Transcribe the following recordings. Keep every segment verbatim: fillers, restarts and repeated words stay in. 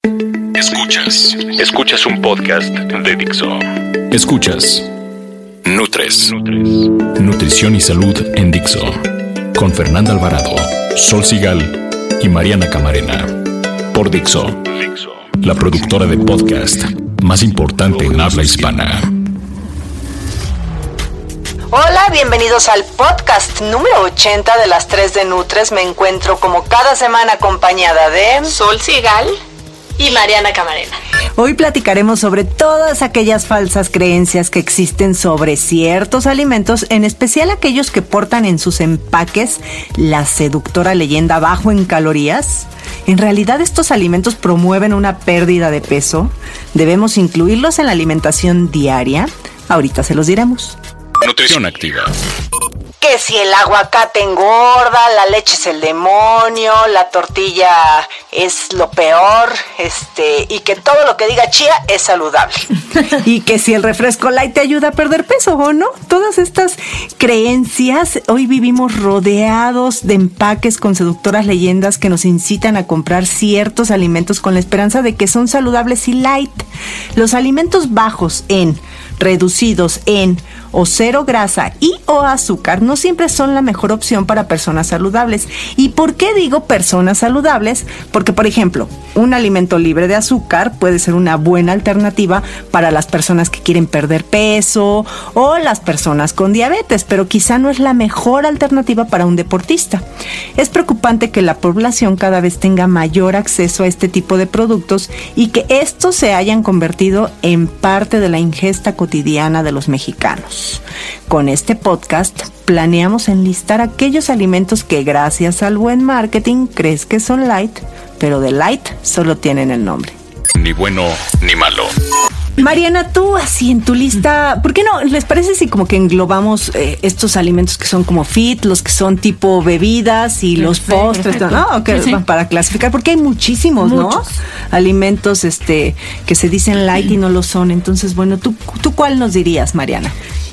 Escuchas, escuchas un podcast de Dixo. Escuchas Nutres, Nutrición y Salud en Dixo, con Fernanda Alvarado, Sol Sigal y Mariana Camarena. Por Dixo, la productora de podcast más importante en habla hispana. Hola, bienvenidos al podcast número ochenta de las tres de Nutres. Me encuentro como cada semana acompañada de Sol Sigal y Mariana Camarena. Hoy platicaremos sobre todas aquellas falsas creencias que existen sobre ciertos alimentos, en especial aquellos que portan en sus empaques la seductora leyenda bajo en calorías. ¿En realidad estos alimentos promueven una pérdida de peso? ¿Debemos incluirlos en la alimentación diaria? Ahorita se los diremos. Nutrición activa. Que si el aguacate engorda, la leche es el demonio, la tortilla es lo peor, este, y que todo lo que diga chía es saludable. Y que si el refresco light te ayuda a perder peso, ¿o no? Todas estas creencias, hoy vivimos rodeados de empaques con seductoras leyendas que nos incitan a comprar ciertos alimentos con la esperanza de que son saludables y light. Los alimentos bajos en, reducidos en o cero grasa y o azúcar no siempre son la mejor opción para personas saludables. ¿Y por qué digo personas saludables? Porque, por ejemplo, un alimento libre de azúcar puede ser una buena alternativa para las personas que quieren perder peso o las personas con diabetes, pero quizá no es la mejor alternativa para un deportista. Es preocupante que la población cada vez tenga mayor acceso a este tipo de productos y que estos se hayan convertido en parte de la ingesta cotidiana de los mexicanos. Con este podcast planeamos enlistar aquellos alimentos que gracias al buen marketing crees que son light, pero de light solo tienen el nombre. Ni bueno ni malo. Mariana, tú así en tu lista, ¿por qué no? ¿Les parece si como que englobamos eh, estos alimentos que son como fit, los que son tipo bebidas y perfecto, los postres, perfecto. ¿no? Okay, sí, sí. Para clasificar, porque hay muchísimos, Muchos. ¿no? Alimentos este que se dicen light y no lo son. Entonces, bueno, ¿tú, tú cuál nos dirías, Mariana?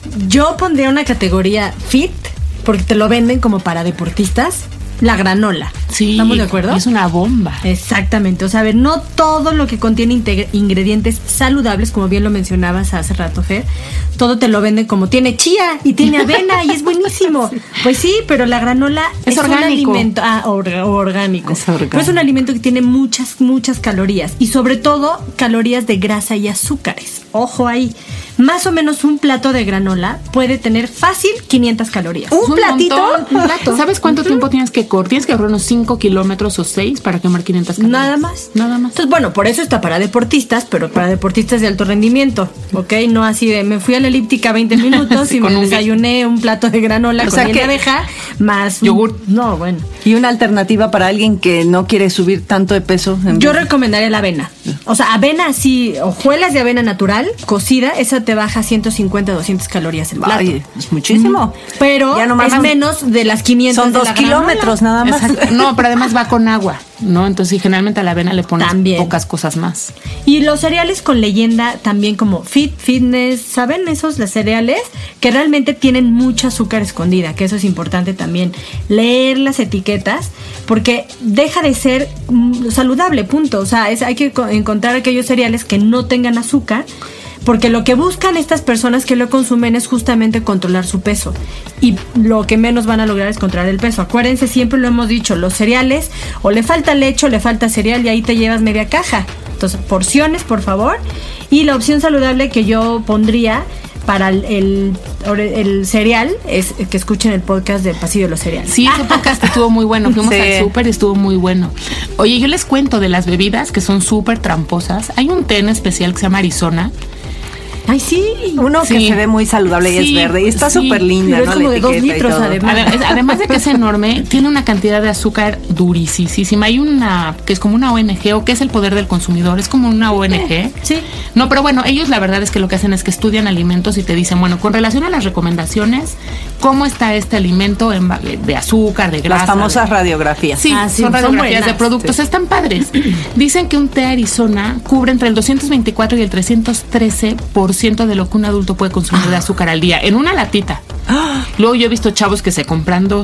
Yo pondría una categoría fit, porque te lo venden como para deportistas. La granola. Sí. ¿Estamos de acuerdo? Es una bomba. Exactamente. O sea, a ver, no todo lo que contiene integr- ingredientes saludables, como bien lo mencionabas hace rato, Fer, todo te lo venden como tiene chía y tiene avena y es buenísimo. Sí. Pues sí, pero la granola es, es orgánico. Un alimento. Ah, or- orgánico. Es orgánico. Pero es un alimento que tiene muchas, muchas calorías y sobre todo calorías de grasa y azúcares. Ojo ahí. Más o menos un plato de granola puede tener fácil quinientas calorías. ¿Un, ¿Un platito? Montón, un plato. ¿Sabes cuánto uh-huh. tiempo tienes que correr? Tienes que correr unos cinco kilómetros o seis para quemar quinientas calorías. Nada más. Nada más. Entonces, bueno, por eso está para deportistas, pero para deportistas de alto rendimiento, ¿ok? No así de, me fui a la elíptica veinte minutos sí, y me un desayuné un plato de granola o con miel de abeja, más yogur. No, bueno. Y una alternativa para alguien que no quiere subir tanto de peso. Yo recomendaría la avena. O sea, avena así, hojuelas de avena natural, cocida, esa te baja ciento cincuenta, doscientas calorías el plato. Ay, es muchísimo. Pero ya nomás es menos de las quinientas. Son dos kilómetros nada más. Exacto. No, pero además va con agua, ¿no? Entonces, generalmente a la avena le pones también pocas cosas más. Y los cereales con leyenda también como fit, fitness, ¿saben esos? Los cereales que realmente tienen mucha azúcar escondida, que eso es importante también. Leer las etiquetas, porque deja de ser mm, saludable, punto. O sea, es, hay que encontrar aquellos cereales que no tengan azúcar, porque lo que buscan estas personas que lo consumen es justamente controlar su peso. Y lo que menos van a lograr es controlar el peso. Acuérdense, siempre lo hemos dicho, los cereales, o le falta leche o le falta cereal y ahí te llevas media caja. Entonces, porciones, por favor. Y la opción saludable que yo pondría para el, el, el cereal es que escuchen el podcast del Pasillo de los Cereales. Sí, ese podcast estuvo muy bueno. Fuimos sí. al súper y estuvo muy bueno. Oye, yo les cuento de las bebidas que son súper tramposas. Hay un té en especial que se llama Arizona. Ay, sí. Uno sí. que se ve muy saludable y sí, es verde. Y está súper sí. linda, pero ¿no? Es como de dos litros, además. Además de que es enorme, tiene una cantidad de azúcar durisísima. Hay una que es como una O N G o que es el poder del consumidor. Es como una O N G. Sí. No, pero bueno, ellos la verdad es que lo que hacen es que estudian alimentos y te dicen, bueno, con relación a las recomendaciones, ¿cómo está este alimento en, de azúcar, de grasa? Las famosas de... radiografías. Sí, ah, sí, son radiografías son de productos. Sí. Están padres. Dicen que un té Arizona cubre entre el doscientos veinticuatro y el trescientos trece por ciento de lo que un adulto puede consumir de azúcar al día, en una latita. Luego yo he visto chavos que se compran dos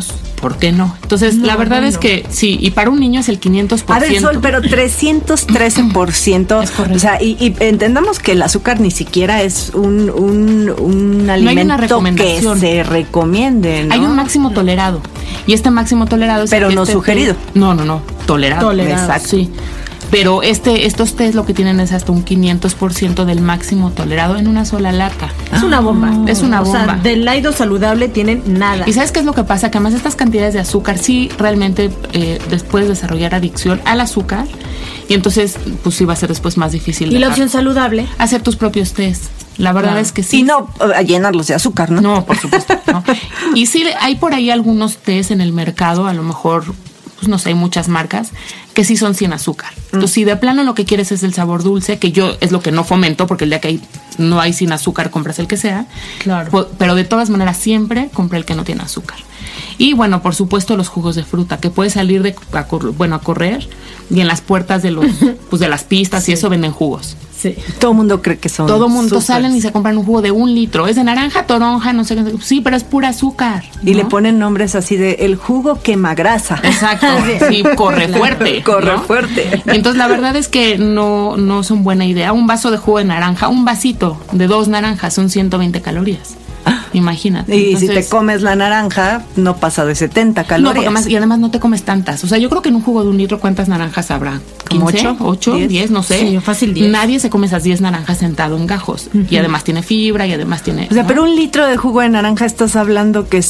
¿por qué no? Entonces, no, la verdad no, es no. que sí, y para un niño es el quinientos por ciento. A ver, Sol, pero trescientos trece por ciento. Es correcto. O sea, y, y entendamos que el azúcar ni siquiera es un, un, un alimento no que se recomiende, ¿no? Hay un máximo tolerado. Y este máximo tolerado es pero el no este sugerido. Té, no, no, no, tolerado. Tolerado. Exacto. Sí. Pero este, estos tés lo que tienen es hasta un quinientos por ciento del máximo tolerado en una sola lata. Es una bomba. Es una bomba. O sea, del Laido saludable tienen nada. ¿Y sabes qué es lo que pasa? Que además estas cantidades de azúcar sí realmente eh, después desarrollar adicción al azúcar. Y entonces, pues sí va a ser después más difícil. ¿Y la opción saludable? Hacer tus propios tés. La verdad claro. es que sí. Y no uh, llenarlos de azúcar, ¿no? No, por supuesto. No. Y sí, hay por ahí algunos tés en el mercado, a lo mejor, pues no sé, hay muchas marcas que sí son sin azúcar. Entonces, mm. si de plano lo que quieres es el sabor dulce, que yo es lo que no fomento, porque el día que hay, no hay sin azúcar, compras el que sea. Claro. Pues, pero de todas maneras, siempre compra el que no tiene azúcar. Y bueno, por supuesto, los jugos de fruta, que puedes salir de a, bueno, a correr y en las puertas de los pues de las pistas sí. y eso venden jugos. Sí. Todo el mundo cree que son Todo el mundo super. Salen y se compran un jugo de un litro. Es de naranja, toronja, no sé qué. Sí, pero es pura azúcar. Y ¿no? le ponen nombres así de el jugo quema grasa. Exacto. Sí, corre fuerte. Corre ¿no? fuerte. Entonces, la verdad es que no, no son buena idea. Un vaso de jugo de naranja, un vasito de dos naranjas son ciento veinte calorías. Imagínate. Y entonces, si te comes la naranja, no pasa de setenta calorías. No, porque además, y además no te comes tantas. O sea, yo creo que en un jugo de un litro, ¿cuántas naranjas habrá? ¿Como ocho? ¿Ocho? ¿diez? ¿diez? No sé. Sí, fácil diez. Nadie se come esas diez naranjas sentado en gajos. Uh-huh. Y además tiene fibra y además tiene... O sea, ¿no? pero un litro de jugo de naranja estás hablando que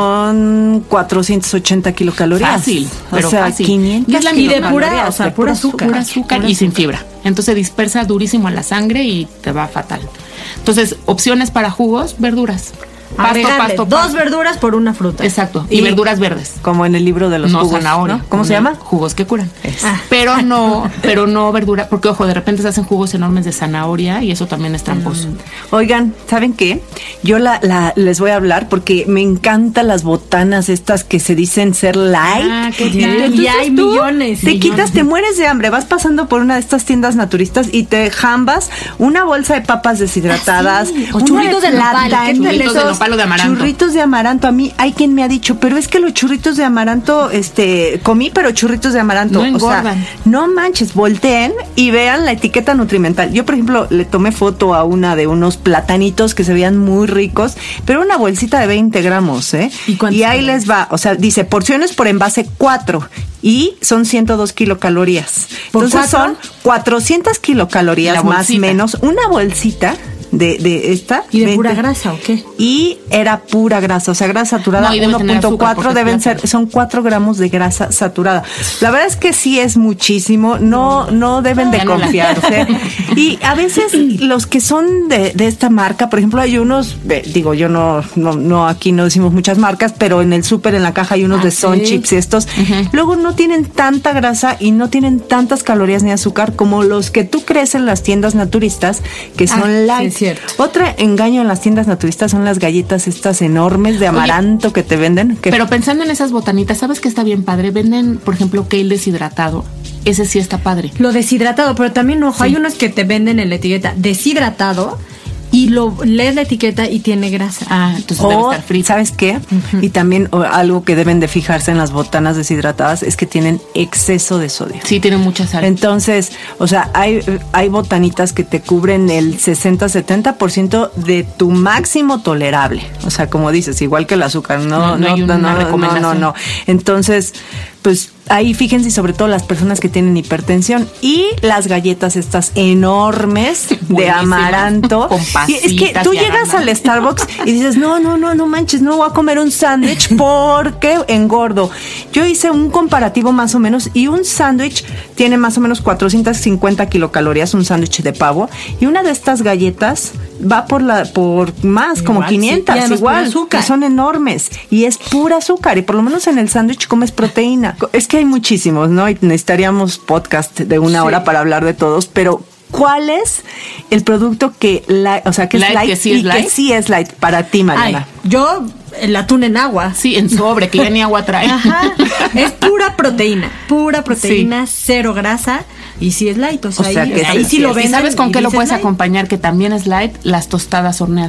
son cuatrocientos ochenta kilocalorías. Fácil, pero o sea, fácil. quinientas Y es la y de misma pura, caloría, o sea, pura azúcar. Pura azúcar pura y azúcar. sin fibra. Entonces se dispersa durísimo en la sangre y te va fatal. Entonces, opciones para jugos, verduras. Pasto, Agregarle pasto, dos pasto. verduras por una fruta. Exacto. Y, Y- verduras verdes. Como en el libro de los No jugos. zanahoria. ¿no? ¿Cómo se No, llama? Jugos que curan. Ah. Pero no, pero no verdura, porque ojo, de repente se hacen jugos enormes de zanahoria y eso también es tramposo. Oigan, ¿saben qué? Yo la, la, les voy a hablar porque me encantan las botanas estas que se dicen ser light. Ah, qué Y tal. y hay tú millones. Te millones. quitas, te mueres de hambre. Vas pasando por una de estas tiendas naturistas y te jambas una bolsa de papas deshidratadas. Ah, sí. O una churritos de nopal, plata, ¿qué tal Churritos de esos nopal o de amaranto. Churritos de amaranto. A mí hay quien me ha dicho, pero es que los churritos de amaranto, este, comí, pero churritos de amaranto. No o sea, engordan. no manches, volteen y vean la etiqueta nutrimental. Yo, por ejemplo, le tomé foto a una de unos platanitos que se veían muy ricos, pero una bolsita de veinte gramos, ¿eh? ¿Y cuántos Y ahí son? les va, o sea, dice porciones por envase cuatro y son ciento dos kilocalorías. ¿Por Entonces cuatro? son cuatrocientas La kilocalorías más o bolsita. menos, una bolsita de, de esta. ¿Y de veinte. pura grasa o qué? Y era pura grasa, o sea, grasa saturada No, y debe tener uno punto azúcar, cuatro porque es deben plata. ser, son cuatro gramos de grasa saturada. La verdad es que sí es muchísimo, no, no deben de Ya no la- confiarse. Y a veces los que son de, de esta marca, por ejemplo, hay unos, eh, digo, yo no, no, no, aquí no decimos muchas marcas, pero en el súper, en la caja hay unos Ah, de Sun ¿sí? Chips y estos. Ujú. Luego no tienen tanta grasa y no tienen tantas calorías ni azúcar como los que tú crees en las tiendas naturistas, que Ah, son sí, light. es cierto. Otra engaño en las tiendas naturistas son las galletas estas enormes de amaranto que te venden. Que Pero pensando en esas botanitas, ¿sabes qué está bien padre? Venden, por ejemplo, kale deshidratado. Ese sí está padre. Lo deshidratado, pero también, ojo, Sí. hay unos que te venden en la etiqueta deshidratado y lo lees la etiqueta y tiene grasa. Ah, entonces debe o, estar frito. ¿sabes qué? Y también o, algo que deben de fijarse en las botanas deshidratadas es que tienen exceso de sodio. Sí, tiene mucha sal. Entonces, o sea, hay, hay botanitas que te cubren el sesenta a setenta por ciento de tu máximo tolerable. O sea, como dices, igual que el azúcar, no, No, no, no hay no, una no, no, recomendación. no. Entonces, pues ahí fíjense, sobre todo las personas que tienen hipertensión y las galletas estas enormes de Buenísimas, amaranto. con Y es que pasitas tú y llegas arándanos. al Starbucks y dices, no, no, no, no manches, no voy a comer un sándwich porque engordo. Yo hice un comparativo más o menos y un sándwich tiene más o menos cuatrocientas cincuenta kilocalorías, un sándwich de pavo, y una de estas galletas va por la por más, Igual, como sí. quinientas, Y además igual, pura azúcar. que son enormes y es pura azúcar y por lo menos en el sándwich comes proteína. Es que hay muchísimos, ¿no? Y necesitaríamos podcast de una Sí. hora para hablar de todos, pero ¿cuál es el producto que, la, o sea, que es Light, light, que sí y es light? que sí es light para ti, Ay, Mariana? yo el atún en agua. Sí, en sobre, que ya ni agua trae. Ajá, es pura proteína, pura proteína, cero grasa y si es light, o sea, O sea ahí, que ahí sí, sí lo sí, ven. ¿Y sabes con qué lo puedes acompañar? Que también es light, las tostadas horneadas.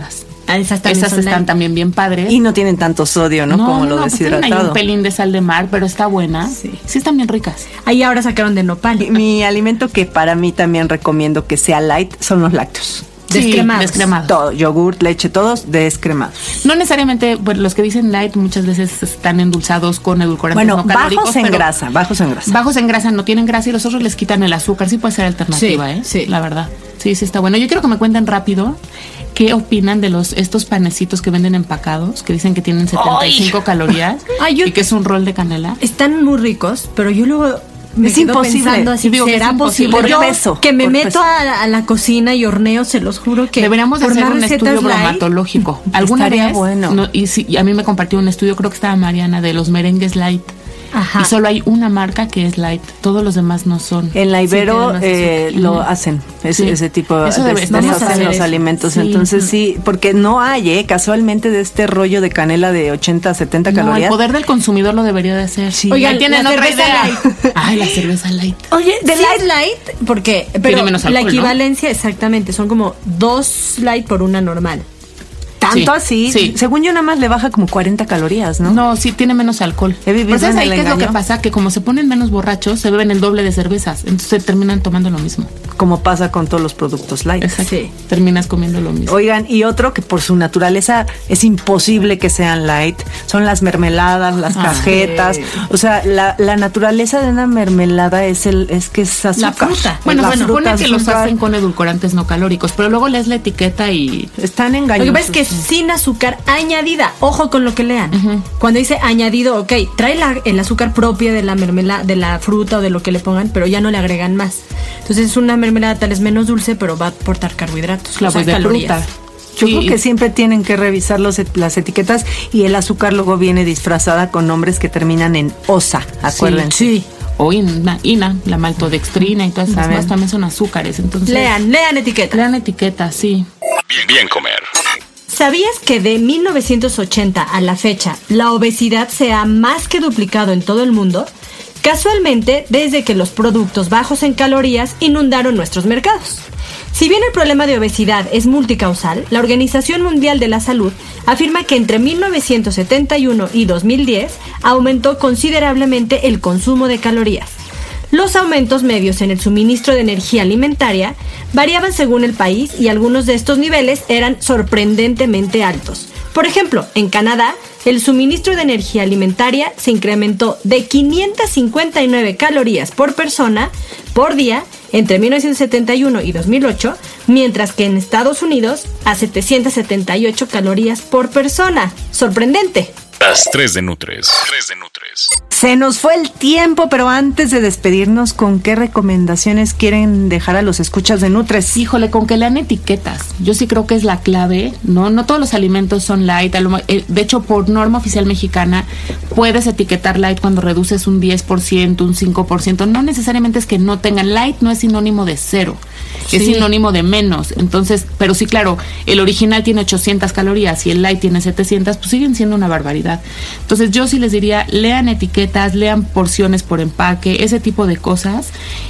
Ah, esas también Esas están light. También bien padres. Y no tienen tanto sodio, ¿no? no Como no, lo no, deshidratado. Pues hay un pelín de sal de mar, pero está buena. Sí, sí están bien ricas. Ahí ahora sacaron de nopal. Mi, mi alimento que para mí también recomiendo que sea light son los lácteos. Descremados. Sí, descremados. Todo, yogurt, leche, todos descremados. No necesariamente, bueno, los que dicen light muchas veces están endulzados con edulcorantes bueno, no calóricos. Bajos en grasa, bajos en grasa. Bajos en grasa, no tienen grasa y los otros les quitan el azúcar. Sí puede ser alternativa, sí, ¿eh? Sí. La verdad. Sí, sí está bueno. Yo quiero que me cuenten rápido qué opinan de los estos panecitos que venden empacados, que dicen que tienen setenta y cinco ¡Ay! Calorías Ay, yo, y que es un rol de canela. Están muy ricos, pero yo luego... Me es imposible. Pensando así, digo ¿será es posible? Por yo, peso, que me por meto peso. A, a la cocina y horneo, se los juro que... Deberíamos de hacer un estudio light, bromatológico. Alguna vez, bueno. no, y, sí, y a mí me compartió un estudio, creo que estaba Mariana, de los merengues light. Ajá. Y solo hay una marca que es light, todos los demás no son. En la Ibero sí, eh, lo hacen, ese, sí. ese tipo de eso debe, de hacen los eso. alimentos. Sí. Entonces sí, porque no hay, eh, casualmente de este rollo de canela de ochenta, setenta no, calorías. El poder del consumidor lo debería de hacer. Sí. Oigan, tienen otra idea. Light. Ay, la cerveza light. Oye, de sí light light, porque pero tiene menos alcohol, la equivalencia, ¿no? Exactamente, son como dos light por una normal. Tanto sí, así, sí. Según yo nada más le baja como cuarenta calorías, ¿no? No, sí tiene menos alcohol. He vivido pues en ahí el qué es engaño. lo que pasa, que como se ponen menos borrachos, se beben el doble de cervezas, entonces terminan tomando lo mismo. Como pasa con todos los productos light. Exacto. Sí. Terminas comiendo lo mismo. Oigan, y otro que por su naturaleza es imposible que sean light, son las mermeladas, las ah, cajetas. Sí. O sea, la, la naturaleza de una mermelada es el es que es azúcar. La fruta. Bueno, la bueno, fruta, pone que los hacen con edulcorantes no calóricos, pero luego lees la etiqueta y están engañosos. Lo que pasa es que sin azúcar añadida, ojo con lo que lean. Uh-huh. Cuando dice añadido, ok, trae la, el azúcar propia de la mermelada, de la fruta o de lo que le pongan, pero ya no le agregan más. Entonces es una mermelada tal vez menos dulce, pero va a aportar carbohidratos, claro, pues de calorías. Fruta. Yo sí. creo que siempre tienen que revisar los, las etiquetas y el azúcar luego viene disfrazada con nombres que terminan en osa, acuérdense. Sí, sí. O ina, ina, la maltodextrina y todas esas más también son azúcares. Entonces lean, lean etiquetas. Lean etiquetas, sí. Bien, bien comer. ¿Sabías que de mil novecientos ochenta a la fecha la obesidad se ha más que duplicado en todo el mundo? Casualmente, desde que los productos bajos en calorías inundaron nuestros mercados. Si bien el problema de obesidad es multicausal, la Organización Mundial de la Salud afirma que entre mil novecientos setenta y uno y dos mil diez aumentó considerablemente el consumo de calorías. Los aumentos medios en el suministro de energía alimentaria variaban según el país y algunos de estos niveles eran sorprendentemente altos. Por ejemplo, en Canadá, el suministro de energía alimentaria se incrementó de quinientas cincuenta y nueve calorías por persona por día entre mil novecientos setenta y uno y dos mil ocho, mientras que en Estados Unidos a setecientas setenta y ocho calorías por persona. ¡Sorprendente! Las tres de Nutres. Tres de Nutres. Se nos fue el tiempo, pero antes de despedirnos, ¿con qué recomendaciones quieren dejar a los escuchas de Nutres? Híjole, con que lean etiquetas. Yo sí creo que es la clave, ¿no? No todos los alimentos son light. De hecho, por norma oficial mexicana, puedes etiquetar light cuando reduces un diez por ciento, un cinco por ciento. No necesariamente es que no tengan light, no es sinónimo de cero. Sí. Es sinónimo de menos. Entonces, pero sí, claro, el original tiene ochocientas calorías y el light tiene setecientas, pues siguen siendo una barbaridad. Entonces, yo sí les diría, lean etiquetas, lean porciones por empaque, ese tipo de cosas,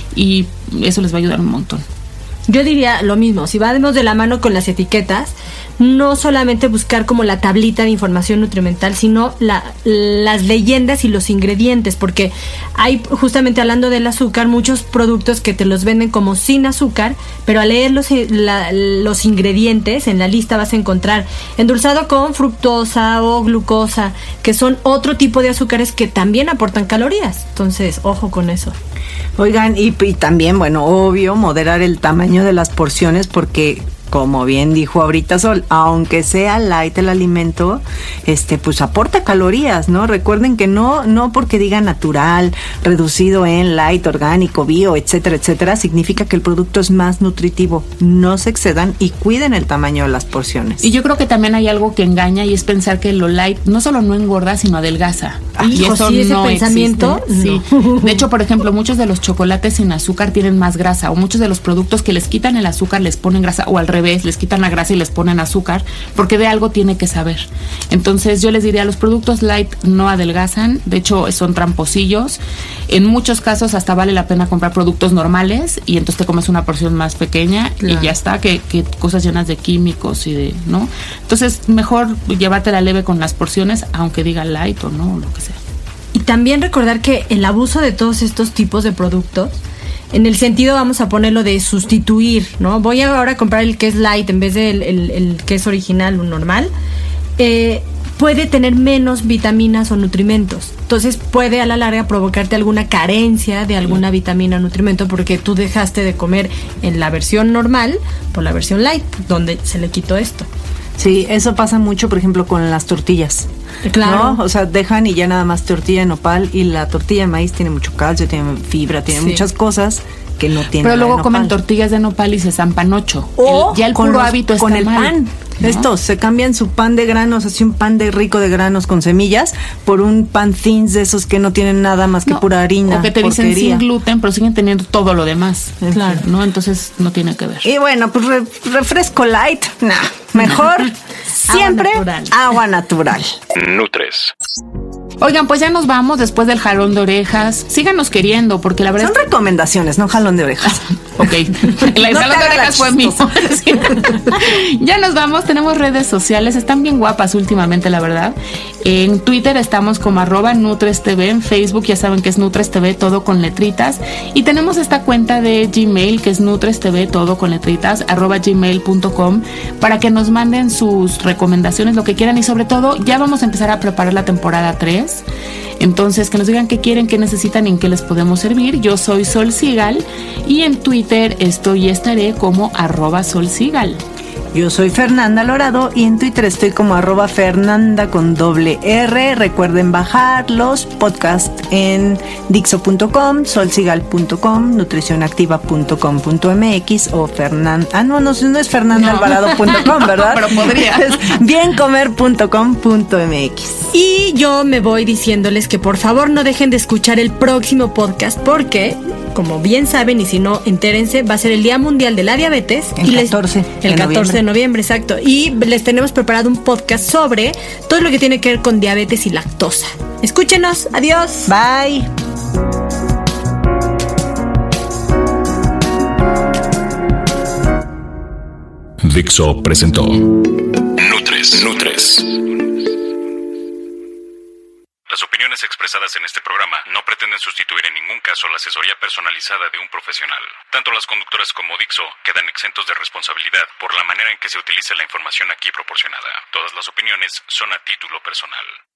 y eso les va a ayudar un montón. Yo diría lo mismo, si vamos de la mano con las etiquetas, no solamente buscar como la tablita de información nutrimental, sino la, las leyendas y los ingredientes, porque hay, justamente hablando del azúcar, muchos productos que te los venden como sin azúcar, pero al leer los, la, los ingredientes en la lista vas a encontrar endulzado con fructosa o glucosa, que son otro tipo de azúcares que también aportan calorías. Entonces, ojo con eso. Oigan, y, y también, bueno, obvio, moderar el tamaño de las porciones, porque como bien dijo ahorita Sol, aunque sea light el alimento, este, pues aporta calorías, ¿no? Recuerden que no, no porque diga natural, reducido en light, orgánico, bio, etcétera, etcétera, significa que el producto es más nutritivo. No se excedan y cuiden el tamaño de las porciones. Y yo creo que también hay algo que engaña y es pensar que lo light no solo no engorda, sino adelgaza. Ay, y eso sí, ese no pensamiento, existe. Sí. De hecho, por ejemplo, muchos de los chocolates sin azúcar tienen más grasa, o muchos de los productos que les quitan el azúcar les ponen grasa, o al revés, les quitan la grasa y les ponen azúcar, porque de algo tiene que saber. Entonces yo les diría, los productos light no adelgazan, de hecho son tramposillos. En muchos casos hasta vale la pena comprar productos normales y entonces te comes una porción más pequeña, claro, y ya está, que, que cosas llenas de químicos y de, ¿no? Entonces mejor llevártela leve con las porciones, aunque diga light o no, o lo que sea. Y también recordar que el abuso de todos estos tipos de productos, en el sentido, vamos a ponerlo de sustituir, ¿no? Voy ahora a comprar el que es light en vez del el, el que es original o normal, eh, puede tener menos vitaminas o nutrimentos. Entonces puede a la larga provocarte alguna carencia de alguna vitamina o nutrimento porque tú dejaste de comer en la versión normal por la versión light, donde se le quitó esto. Sí, eso pasa mucho, por ejemplo, con las tortillas. Claro. ¿No? O sea, dejan y ya nada más tortilla de nopal, y la tortilla de maíz tiene mucho calcio, tiene fibra, tiene sí. muchas cosas que no tienen. Pero luego comen tortillas de nopal y se zampan ocho. O el, ya el puro los, hábito está con el mal, pan. ¿No? Estos se cambian su pan de granos, así un pan de rico de granos con semillas, por un pan thins de esos que no tienen nada más que no, pura harina. O que te porquería. Dicen sin gluten, pero siguen teniendo todo lo demás. Claro. ¿No? Entonces no tiene que ver. Y bueno, pues re, refresco light, nah, mejor siempre agua natural. agua natural. Nutres. Oigan, pues ya nos vamos después del jalón de orejas. Síganos queriendo, porque la verdad son es que... recomendaciones, no jalón de orejas. Ok, el no jalón de orejas fue mío. Sí. Ya nos vamos, tenemos redes sociales, están bien guapas últimamente, la verdad. En Twitter estamos como arroba NutresTV, en Facebook ya saben que es NutresTV, todo con letritas. Y tenemos esta cuenta de Gmail que es NutresTV, todo con letritas, arroba gmail punto com, para que nos manden sus recomendaciones, lo que quieran, y sobre todo ya vamos a empezar a preparar la temporada tres. Entonces, que nos digan qué quieren, qué necesitan y en qué les podemos servir. Yo soy Sol Sigal y en Twitter estoy y estaré como arroba Sol Sigal. Yo soy Fernanda Lorado y en Twitter estoy como arroba Fernanda con doble R. Recuerden bajar los podcasts en dixo punto com, solsigal punto com, nutricionactiva punto com punto m x o Fernanda... Ah, no, no, no es fernanda alvarado punto com, ¿verdad? Pero podría. Es biencomer punto com punto m x. Y yo me voy diciéndoles que por favor no dejen de escuchar el próximo podcast porque, como bien saben, y si no, entérense, va a ser el Día Mundial de la Diabetes. El y les, catorce El catorce de noviembre, exacto. Y les tenemos preparado un podcast sobre todo lo que tiene que ver con diabetes y lactosa. Escúchenos. Adiós. Bye. Dixo presentó Nutres. Nutres. Las opiniones expresadas en este programa no pretenden sustituir en ningún caso la asesoría personalizada de un profesional. Tanto las conductoras como Dixo quedan exentos de responsabilidad por la manera en que se utilice la información aquí proporcionada. Todas las opiniones son a título personal.